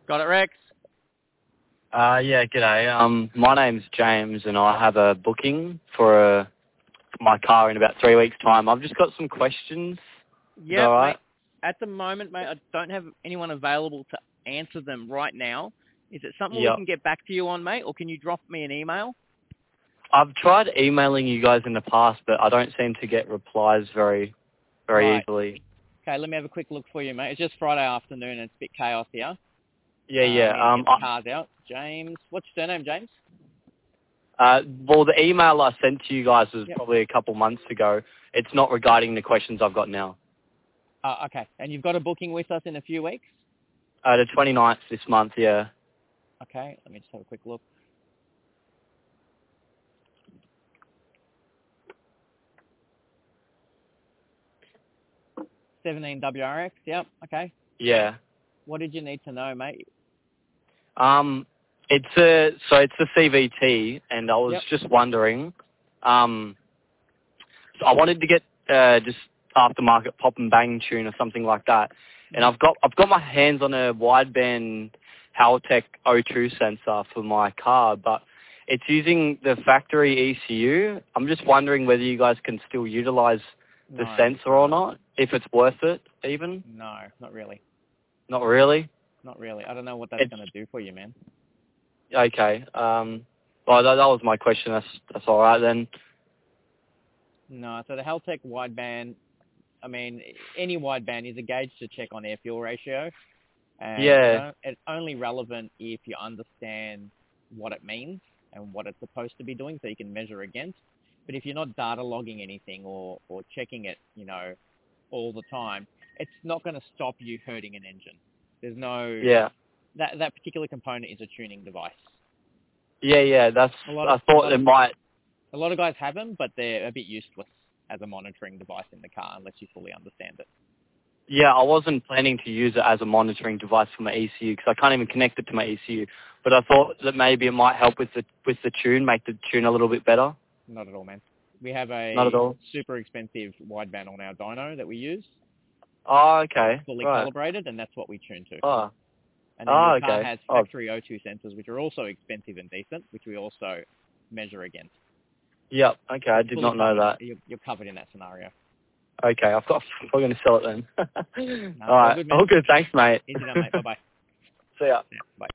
Got it, Rex? Yeah, g'day. My name's James, and I have a booking for my car in about 3 weeks' time. I've just got some questions. Is that Yep, all mate. right? At the moment, mate, I don't have anyone available to answer them right now. Is it something we Yep. can get back to you on, mate, or can you drop me an email? I've tried emailing you guys in the past, but I don't seem to get replies very Right. easily. Okay, let me have a quick look for you, mate. It's just Friday afternoon and it's a bit chaos here. Yeah. We need to get the cars out. James, what's your surname, James? Well, the email I sent to you guys was Yep. probably a couple months ago. It's not regarding the questions I've got now. Okay, and you've got a booking with us in a few weeks? The 29th this month, yeah. Okay, let me just have a quick look. '17 WRX, yep, okay. Yeah. What did you need to know, mate? It's a CVT, and I was Yep. just wondering, so I wanted to get just aftermarket pop and bang tune or something like that, and I've got my hands on a wideband Haltech O2 sensor for my car, but it's using the factory ECU. I'm just wondering whether you guys can still utilize the No. sensor or not, if it's worth it even. No, not really. Not really. Not really. I don't know what that's going to do for you, man. Okay. Well, that was my question. That's all right then. No, so the Haltech wideband, I mean, any wideband is a gauge to check on air fuel ratio. And Yeah. it's only relevant if you understand what it means and what it's supposed to be doing so you can measure against. But if you're not data logging anything or checking it, all the time, it's not going to stop you hurting an engine. There's no... Yeah. That particular component is a tuning device. Yeah. I thought it might. A lot of guys have them, but they're a bit useless as a monitoring device in the car unless you fully understand it. Yeah, I wasn't planning to use it as a monitoring device for my ECU because I can't even connect it to my ECU. But I thought that maybe it might help with the tune, make the tune a little bit better. Not at all, man. We have Not at a all. super expensive wideband on our dyno that we use. Oh, okay. Fully Right. calibrated, and that's what we tune to. Oh. And then your car Okay. has factory O2 sensors, which are also expensive and decent, which we also measure against. Yep. Okay, I did not know that. You're covered in that scenario. Okay, I'm going to sell it then. No, all right. good, man. All good. Thanks, mate. Easy done, mate. Bye-bye. See ya. Yeah, bye.